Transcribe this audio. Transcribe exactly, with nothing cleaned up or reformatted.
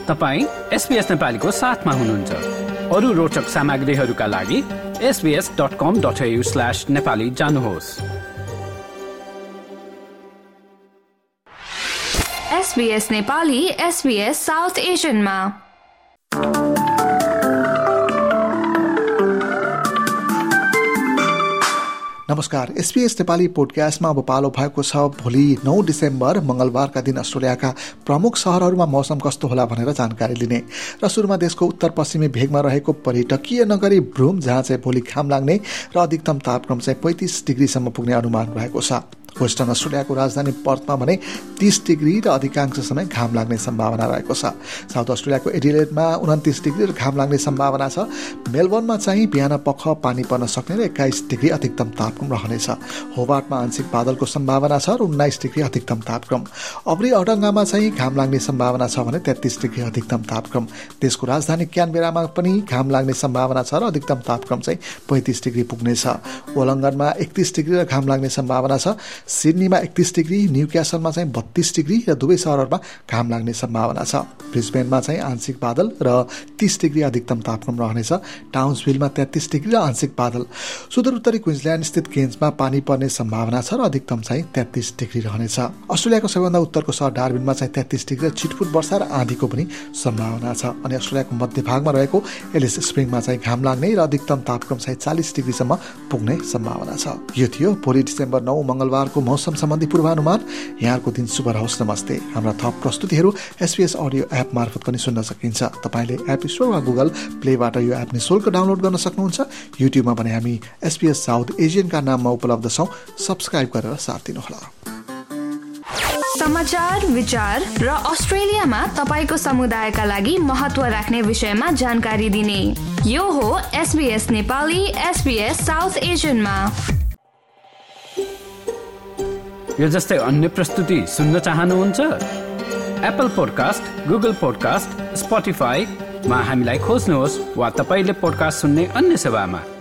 तपाईं एसबीएस नेपालीको साथमा हुनुहुन्छ। अरू रोचक सामग्रीहरूका लागि S B S dot com dot A U slash Nepali जानुहोस्। एसबीएस नेपाली एसबीएस साउथ एशियनमा। नमस्कार, एसबीएस नेपाली पोडकास्टमा अब पालो भएको छ भोलि नौ डिसेम्बर मंगलबारका दिन अस्ट्रेलियाका प्रमुख शहरहरूमा मौसम कस्तो होला भनेर जानकारी लिने र सुरुमा देशको उत्तर पश्चिमी भेगमा रहेको पर्यटकीय नगरी ब्रुम, जहाँ चाहिँ भोलि घाम लाग्ने र अधिकतम तापक्रम चाहिँ पैंतीस डिग्रीसम्म पुग्ने अनुमान रहेको छ। वेस्टर्न अस्ट्रेलियाको राजधानी पर्थमा भने तीस डिग्री र अधिकांश समय घाम लाग्ने सम्भावना रहेको छ। साउथ अस्ट्रेलियाको एडिलेडमा उन्तिस डिग्री र घाम लाग्ने सम्भावना छ। मेलबर्नमा चाहिँ बिहान पख पानी पर्न सक्ने र एक्काइस डिग्री अधिकतम तापक्रम रहनेछ। होबार्टमा आंशिक बादलको सम्भावना छ र उन्नाइस डिग्री अधिकतम तापक्रम। अब्री अडङ्गामा चाहिँ घाम लाग्ने सम्भावना छ भने तेत्तीस डिग्री अधिकतम तापक्रम। देशको राजधानी क्यानबेरामा पनि घाम लाग्ने सम्भावना छ र अधिकतम तापक्रम चाहिँ पैंतीस डिग्री पुग्नेछ। वोलङ्गनमा एकतीस डिग्री र घाम लाग्ने सम्भावना छ। सिडनीमा एकतीस डिग्री, न्यूक्यासलमा चाहिँ बत्तीस डिग्री र दुवै शहरहरूमा घाम लाग्ने सम्भावना छ। ब्रिस्बेनमा चाहिँ आंशिक बादल र तीस डिग्री अधिकतम तापक्रम रहनेछ। टाउन्सभिलमा तेत्तीस डिग्री र आंशिक बादल। सुदूरोत्तरी क्विन्सल्यान्ड स्थित केन्समा पानी पर्ने सम्भावना छ र अधिकतम चाहिँ तेत्तीस डिग्री रहनेछ। अस्ट्रेलियाको सबैभन्दा उत्तरको सहर डार्विनमा चाहिँ तेत्तीस डिग्री र छिटफुट वर्षा र आँधीको पनि सम्भावना छ। अनि अस्ट्रेलियाको मध्य भागमा रहेको एलिस स्प्रिङमा चाहिँ घाम लाग्ने र अधिकतम तापक्रम चाहिँ चालीस डिग्रीसम्म पुग्ने सम्भावना छ। यो थियो भोलि डिसेम्बर नौ मंगलबारको मौसम सम्बन्धी पूर्वानुमान। यहाँको दिन शुभ रहोस्। नमस्ते। हाम्रा थप प्रस्तुतिहरू एसबीएस अडियो एप मार्फत पनि सुन्न सकिन्छ। तपाईले एप स्टोर वा गुगल प्लेबाट यो एप निशुल्क डाउनलोड गर्न सक्नुहुन्छ। युट्युबमा पनि हामी एसबीएस साउथ एशियनका नाममा उपलब्ध छौं। सब्स्क्राइब गरेर साथ दिनुहोला। समाचार, विचार र अस्ट्रेलियामा तपाईको समुदायका लागि महत्त्व राख्ने विषयमा जानकारी दिने यो हो एसबीएस नेपाली एसबीएस साउथ एशियनमा। यो जस्तै अन्य प्रस्तुति सुन्न चाहनुहुन्छ? एप्पल पोडकास्ट, गुगल पोडकास्ट, स्पोटिफाईमा हामीलाई खोज्नुहोस् वा तपाईले पोडकास्ट सुन्ने अन्य सेवामा।